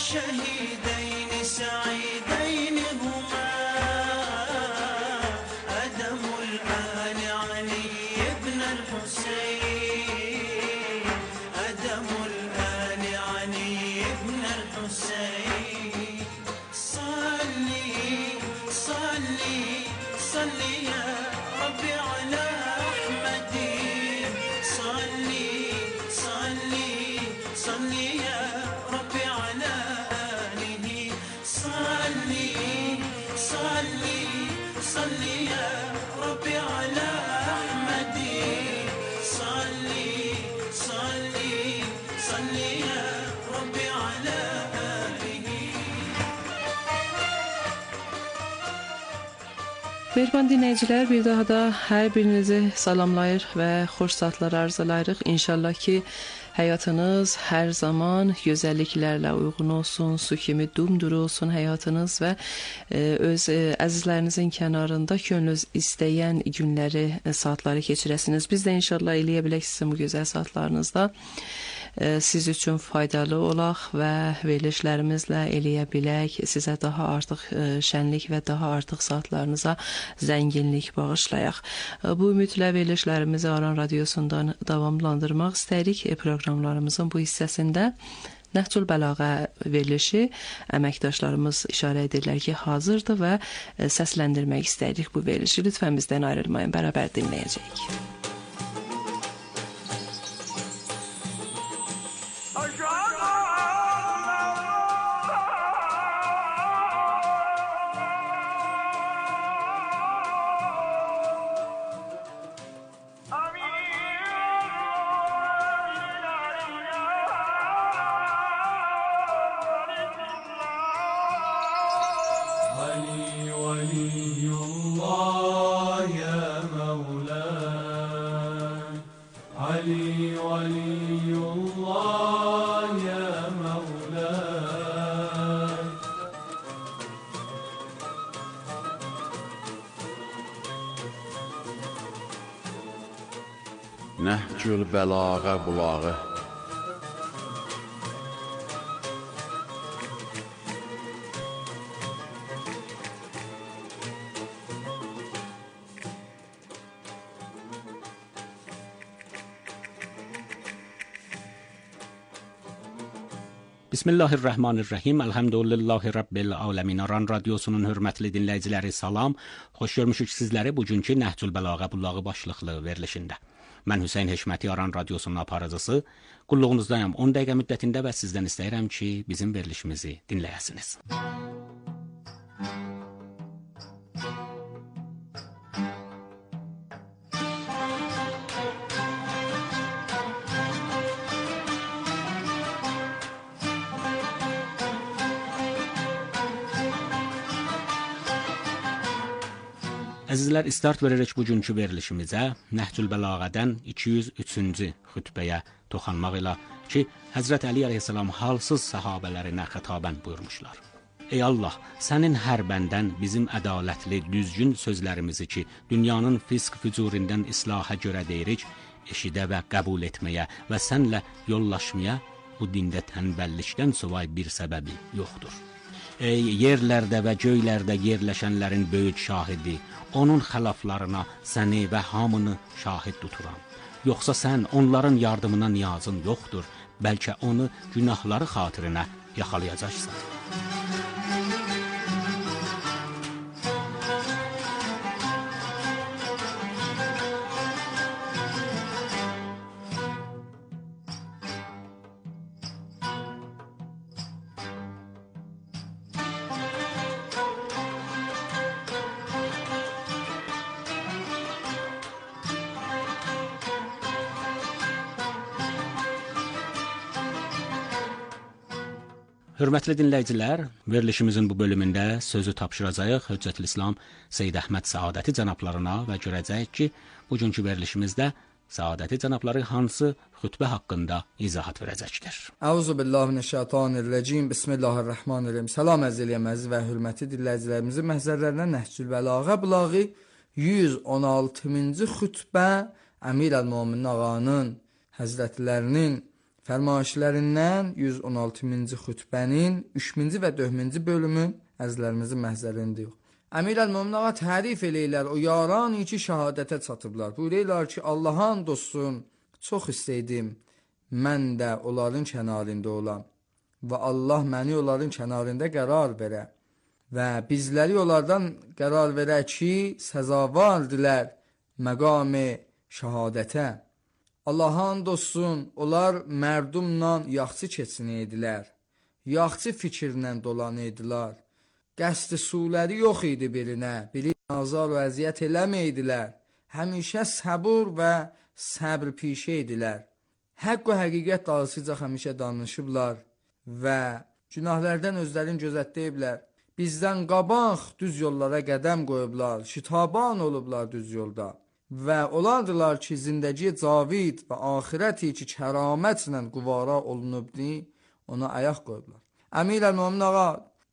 شهيدين سعيدين هما أدم الآل علي بن الحسين أدم الآل علي بن الحسين صلي صلي صلي يا ربي على أحمد صلي صلي صلي يا ربي على آله صلي صلي صلي يا ربي على أحمد صلي صلي صلي يا ربي على آله. Mehriban dinləyicilər, bir daha da hər birinizi salamlayır və xoş saatlar arzulayırıq. İnşallah ki, həyatınız hər zaman gözəlliklərlə uyğun olsun, su kimi dumduru olsun həyatınız və öz əzizlərinizin kənarında könlünüz istəyən günləri, saatları keçirəsiniz. Biz də inşallah eləyə bilək sizin bu gözəl saatlarınızda siz üçün faydalı olaq və verilişlərimizlə eləyə bilək, sizə daha artıq şənlik və daha artıq saatlarınıza zənginlik bağışlayaq. Bu ümidlə verilişlərimizi Aran Radiosundan davamlandırmaq istəyirik. Proqramlarımızın bu hissəsində Nəhcül Bəlağə verilişi əməkdaşlarımız işarə edirlər ki, hazırdır və səsləndirmək istəyirik bu verilişi. Lütfən bizdən ayrılmayın, bərabər dinləyəcəyik. علي ولي الله يا مولاي علي ولي الله يا مولاي Nəhcül Bəlağə bulağı. Bismillahirrahmanirrahim. Elhamdülillahi Rabbil aləmin. Aran Radiosunun hörmətli dinləyiciləri salam. Xoş görmüşük sizləri bugünkü Nəhcül Bəlağə bulağı başlıqlı verilişində. Mən Hüseyn Heşməti, Aran Radiosunun aparıcısı. Qulluğunuzdayım 10 dəqiqə müddətində və sizdən istəyirəm ki, bizim verilişimizi dinləyəsiniz. Əzizlər, istart veririk bugünkü verilişimizə Nəhcül Bəlağədən 203-cü xütbəyə toxanmaq ilə ki, Həzrət Əli əleyhissalam halsız səhabələrinə xitabən buyurmuşlar. Ey Allah, sənin hər bəndən bizim ədalətli, düzgün sözlərimizi ki, dünyanın fisq fücurindən islaha görə deyirik, eşidə və qəbul etməyə və sənlə yollaşmaya bu dində tənbəllikdən savay bir səbəbi yoxdur. Ey yerlərdə və göylərdə yerləşənlərin böyük şahidi, onun xəlaflarına səni və hamını şahid tuturam. Yoxsa sən onların yardımına niyazın yoxdur, bəlkə onu günahları xatirinə yaxalayacaqsan. Hörmətli dinləyicilər, verilişimizin bu bölümündə sözü tapşıracağıq Höccətülislam Seyyid Əhməd Səadəti cənablarına və görəcəyik ki, bugünkü verilişimizdə Səadəti cənabları hansı xütbə haqqında izahat verəcəkdir. Əuzubillahimineşşeytanirracim. Bismillahirrahmanirrahim. Salam əziz və hörmətli dinləyicilərimizin məhzərlərindən Nəhcül Bəlağə bulağı 116-cı xütbə Əmir əl-Möminin ağanın həzrətlərinin Fərmayişlərindən 116-cı xütbənin 3-cü və 4-cü bölümü əzizlərimizin məhzərində yox. Əmir əl-Mömin ağa tərif eləyirlər, o yaran ki şəhadətə çatıblar. Buyururlar ki, Allah'ın dostun, çox istəydim, mən də onların kənarında olam və Allah məni onların kənarında qərar verə və bizləri onlardan qərar verə ki, səzavardilər məqam-ı şəhadətə. Allah'ın dostun, onlar mərdumla yaxşı keçinəydilər, yaxşı fikirlə dolanaydılar. Qəsd-i suləri yox idi birinə, biri nazar və əziyyət eləməydilər. Həmişə səbur və səbr pişə idilər. Həqq və həqiqət dalısıca həmişə danışıblar və günahlərdən özlərini gözətdəyiblər. Bizdən qabaq düz yollara qədəm qoyublar, şitaban olublar düz yolda. Və olardılar ki, zindəgi cavid və axirəti ki, kəramətlə quvara olunubdi, ona ayaq qoyublar. Əmir əl-Mömin ağa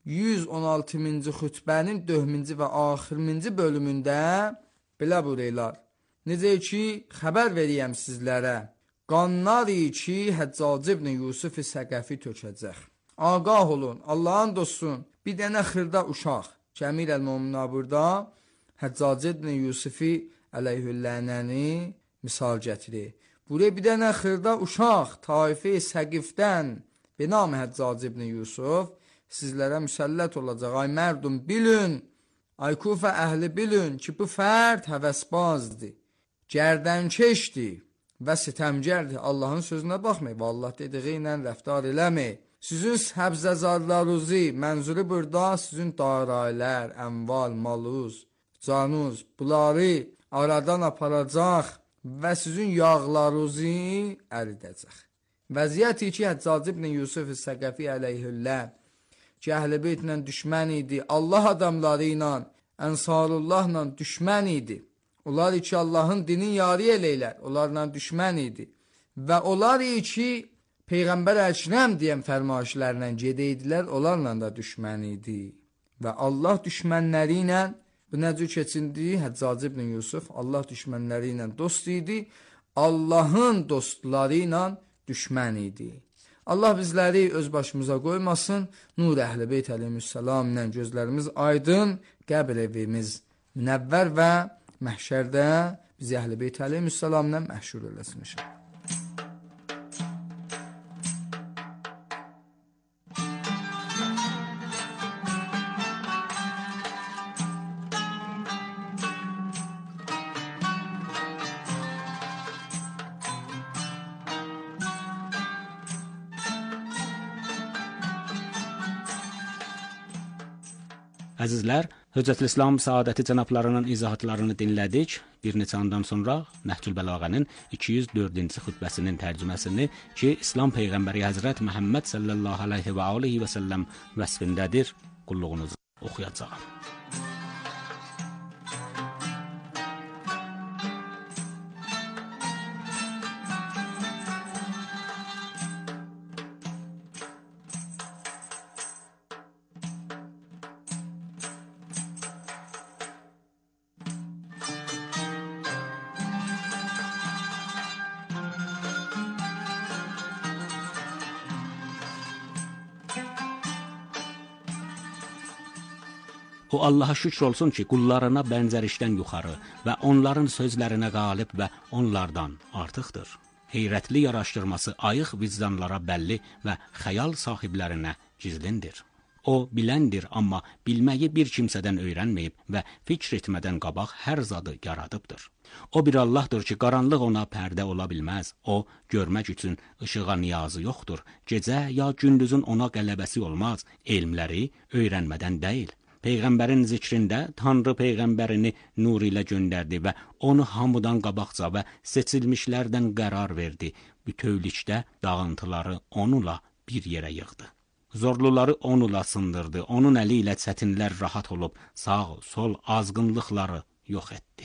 116-cı xütbənin 4-cü və axırıncı bölümündə belə buyururlar. Necə ki, xəbər veriyəm sizlərə, qanlar ki, Həccac ibn Yusuf Səqəfi tökəcək. Ağah olun, Allah'ın dostun, bir dənə xırda uşaq ki, Əmir əl-Mömin ağa burada Həccac ibn Yusufi əleyhüllənəni misal gətirir. Buraya bir dənə xırda uşaq taife Səqifdən benam Həccac ibn Yusuf sizlərə müsəllət olacaq. Ay mərdum bilün, ay Kufə əhli bilün ki, bu fərd həvəsbazdır, gərdənkeşdir və sitəmgərdir. Allah'ın sözünə baxmayın və Allah dediği ilə rəftar eləməyin. Sizin həbzəzarlarınızı, mənzuru burada sizin daraylar, əmval, maluz, canuz, bunları aradan aparacaq və sizin yağlarınızı əridəcək. Vəziyyəti ki, Həccac ibn Yusuf Səqəfi əleyhüllə ki, əhl-i beytlə düşmən idi, Allah adamları ilə, Ənsarullahla düşmən idi. Onlar ki, Allahın dinin yari eləylər, onlarla düşmən idi. Və onlar ki, Peyğəmbər Əkrəm deyən fərmayişlərlə gedeydilər, onlarla da düşmən idi. Və Allah düşmənləri ilə, bu nə cür keçindi? Həccac ibn Yusuf Allah düşmənləri ilə dost idi, Allahın dostları ilə düşmən idi. Allah bizləri öz başımıza qoymasın, Nur Əhl-i Beyt əleyhissalam ilə gözlərimiz aydın, qəbr evimiz münəvvər və məhşərdə bizi Əhl-i Beyt əleyhissalam ilə məhşur eləsin inşallah. Əzizlər, Höccətülislam Səadəti cənablarının izahatlarını dinlədik. Bir neçə andan sonra Nəhcül Bəlağənin 204-cü xütbəsinin tərcüməsini ki, İslam Peyğəmbəri Həzrət Məhəmməd sallallahu aleyhi və aleyhi və səlləm vəsfindədir, qulluğunuzu oxuyacağım. O Allaha şükür olsun ki, qullarına bənzərişdən yuxarı və onların sözlərinə qalib və onlardan artıqdır. Heyrətli yaraşdırması ayıq vicdanlara bəlli və xəyal sahiblərinə gizlindir. O biləndir, amma bilməyi bir kimsədən öyrənməyib və fikr etmədən qabaq hər zadı yaradıbdır. O bir Allahdır ki, qaranlıq ona pərdə ola bilməz. O, görmək üçün işığa niyazı yoxdur. Gecə ya gündüzün ona qələbəsi olmaz. Elmləri öyrənmədən deyil. Peyğəmbərin zikrində Tanrı Peyğəmbərini nur ilə göndərdi və onu hamıdan qabaqca və seçilmişlərdən qərar verdi. Bütövlükdə dağıntıları onunla bir yerə yığdı. Zorluları onunla sındırdı. Onun əli ilə çətinlər rahat olub, sağ, sol azğınlıqları yox etdi.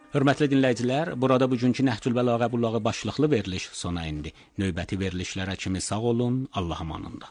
Hörmətli dinləyicilər, burada bugünkü Nəhcül Bəlağə Bulağı başlıqlı veriliş sona indi. Növbəti verilişlərə kimi sağ olun, Allah amanında.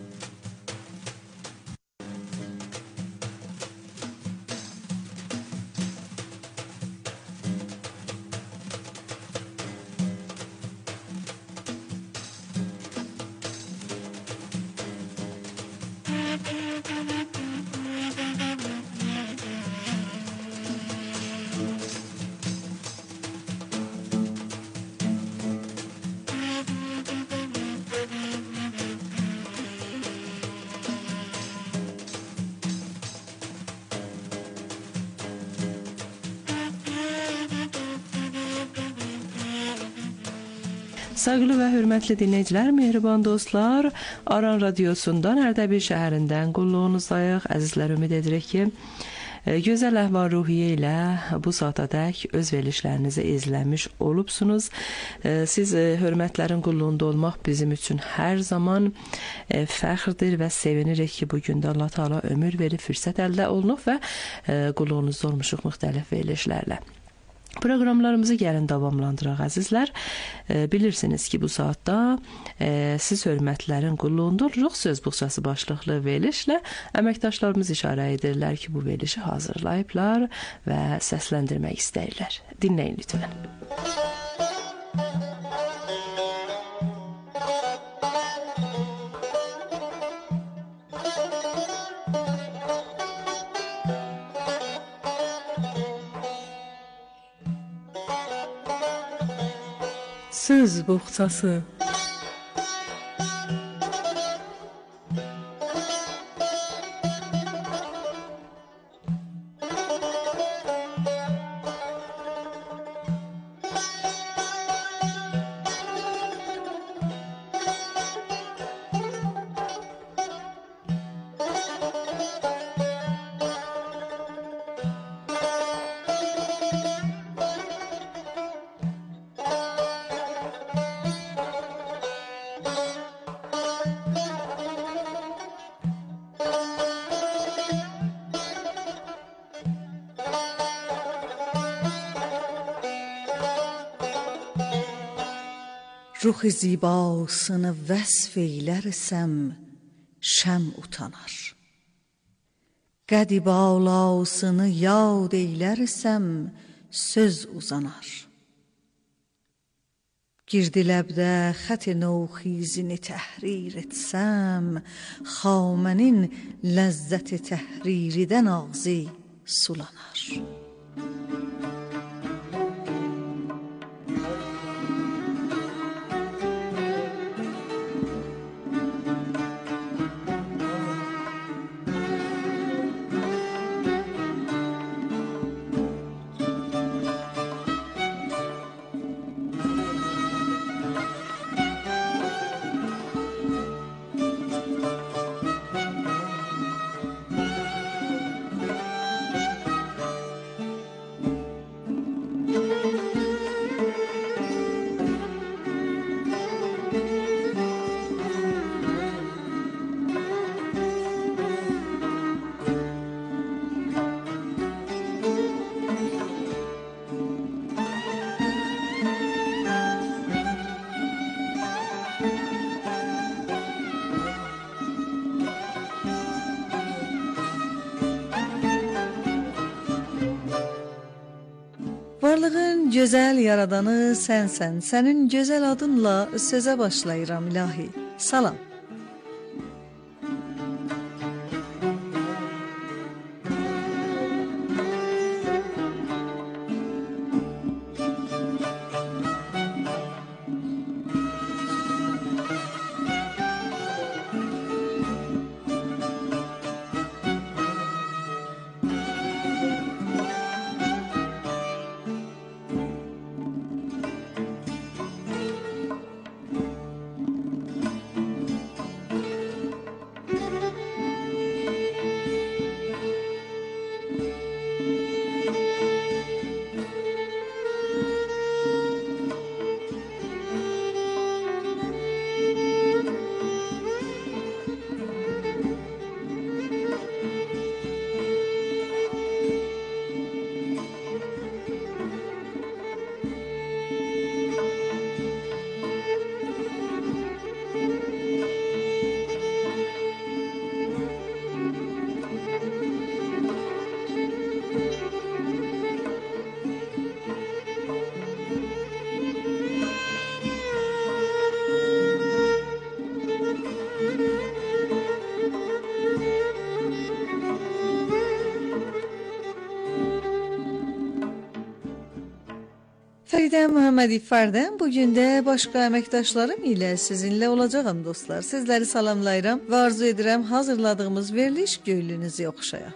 Sayğılı və hörmətli dinləyicilər, mehriban dostlar, Aran Radiosundan Ərdəbil şəhərindən qulluğunuzdayıq. Əzizlər, ümid edirik ki, gözəl əhval-ruhiyyə ilə bu saatadək öz verilişlərinizi izləmiş olubsunuz. Siz hörmətlərin qulluğunda olmaq bizim üçün hər zaman fəxrdir və sevinirik ki, bugün də Allah Teala ömür verib, fürsət əldə olunub və qulluğunuzda olmuşuq müxtəlif verilişlərlə. Proqramlarımızı gəlin davamlandıraq əzizlər. Bilirsiniz ki, bu saatda siz hörmətlərin qulluğunda oluruq. Söz buxçası başlıqlı verilişlə əməkdaşlarımız işarə edirlər ki, bu verilişi hazırlayıblar və səsləndirmək istəyirlər. Dinləyin lütfən. Söz buxçası. Ruh zibasını vəsf eylərsəm, şəm utanar. Qədi balasını yad eylərsəm, söz uzanar. Girdi ləbdə xət-i növxizini təhrir etsəm, xamənin ləzzət-i təhriridən ağzı sulanar. Varlığın gözəl yaradanı sənsən, sənin gözəl adınla sözə başlayıram ilahi. Salam. Mən Muhammed İfərdən. Bu gün də başqa əməkdaşlarım ilə sizinlə olacağam dostlar. Sizləri salamlayıram və arzu edirəm hazırladığımız veriliş göylünüzü oxşaya.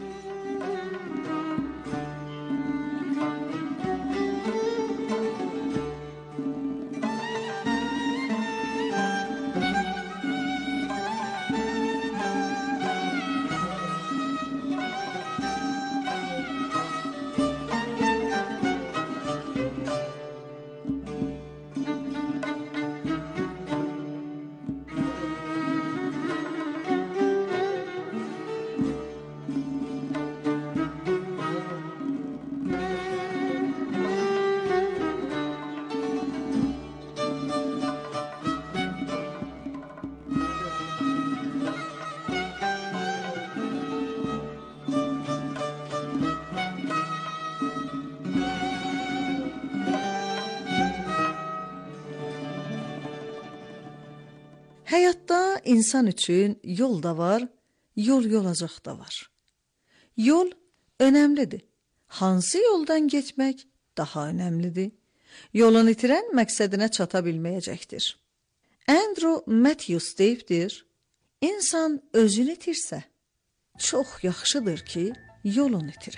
Həyatda insan üçün yol da var, yol yolacaq da var. Yol önəmlidir. Hansı yoldan getmək daha önəmlidir? Yolunu itirən məqsədinə çata bilməyəcəkdir. Andrew Matthews deyibdir, insan özünü itirsə, çox yaxşıdır ki, yolunu itirə.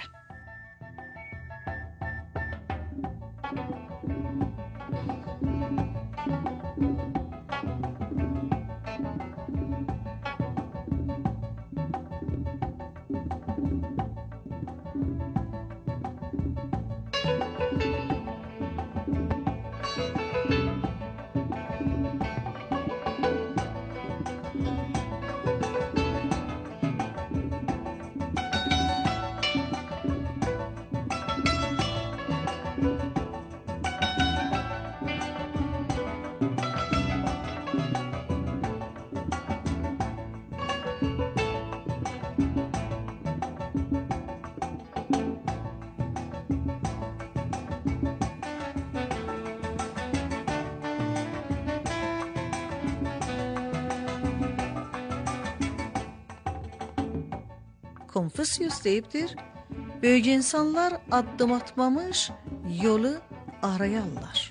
Konfusius deyibdir, böyük insanlar addım atmamış yolu arayarlar.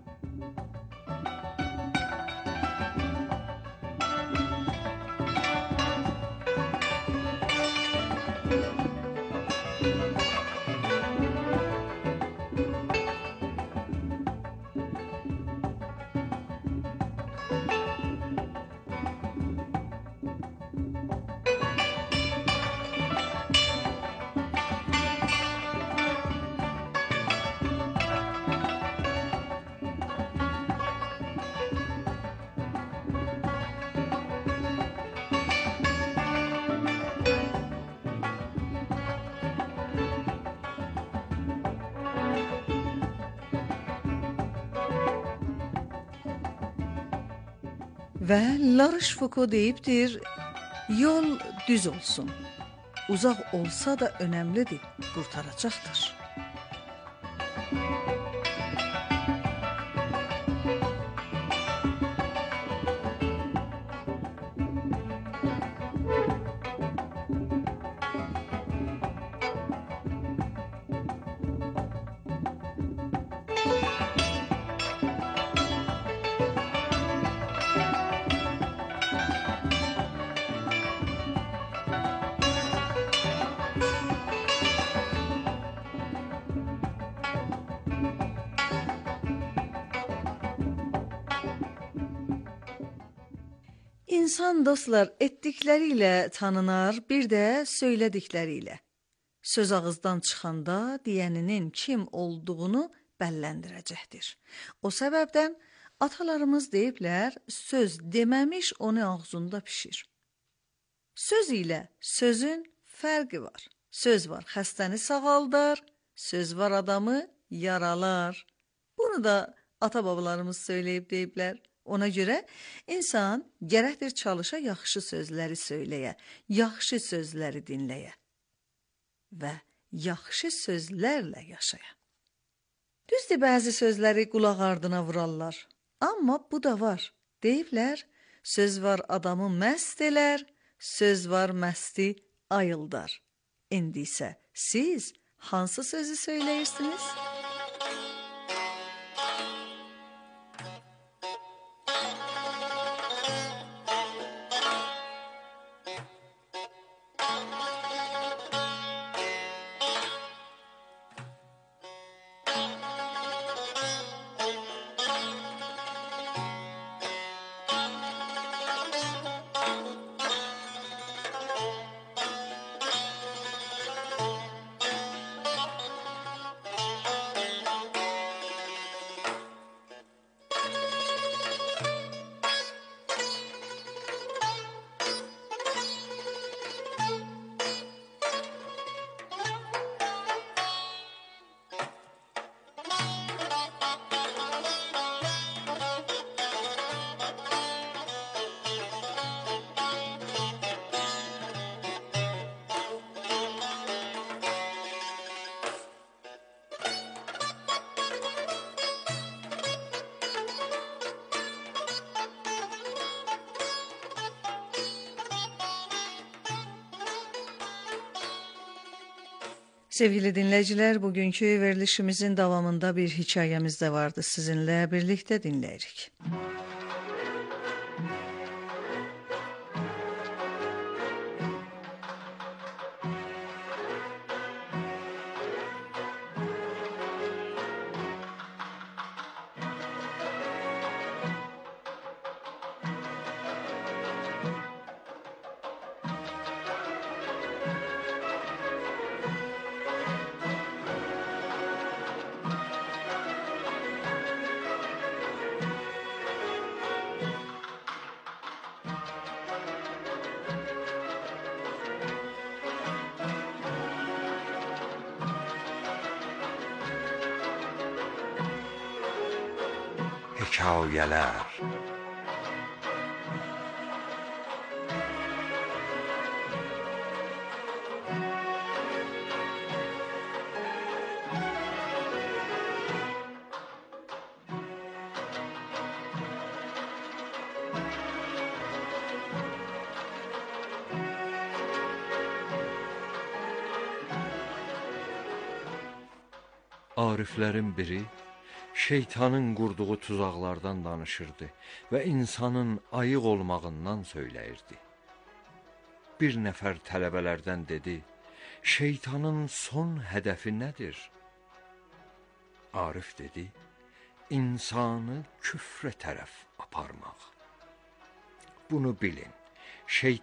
Və Laroche Foucault deyibdir, yol düz olsun, uzaq olsa da önəmlidir, qurtaracaqdır. İnsan dostlar etdikləri ilə tanınar, bir də söylədikləri ilə. Söz ağızdan çıxanda deyəninin kim olduğunu bəlləndirəcəkdir. O səbəbdən atalarımız deyiblər, söz deməmiş onu ağzında pişir. Söz ilə sözün fərqi var. Söz var xəstəni sağaldar, söz var adamı yaralar. Bunu da ata-babalarımız söyləyib deyiblər. Ona görə insan gərəkdir çalışa yaxşı sözləri söyləyə, yaxşı sözləri dinləyə və yaxşı sözlərlə yaşaya. Düzdür, bəzi sözləri qulaq ardına vurarlar, amma bu da var. Deyiblər, söz var adamı məst elər, söz var məsti ayıldar. İndi isə siz hansı sözü söyləyirsiniz? Sevgili dinləyicilər, bugünkü verilişimizin davamında bir hekayəmiz də vardı. Sizinlə birlikdə dinləyirik. Hekayələr. Ariflərin biri şeytanın qurduğu tuzaqlardan danışırdı və insanın ayıq olmağından söyləyirdi. Bir nəfər tələbələrdən dedi, şeytanın son hədəfi nədir? Arif dedi, insanı küfrə tərəf aparmaq. Bunu bilin, şeytan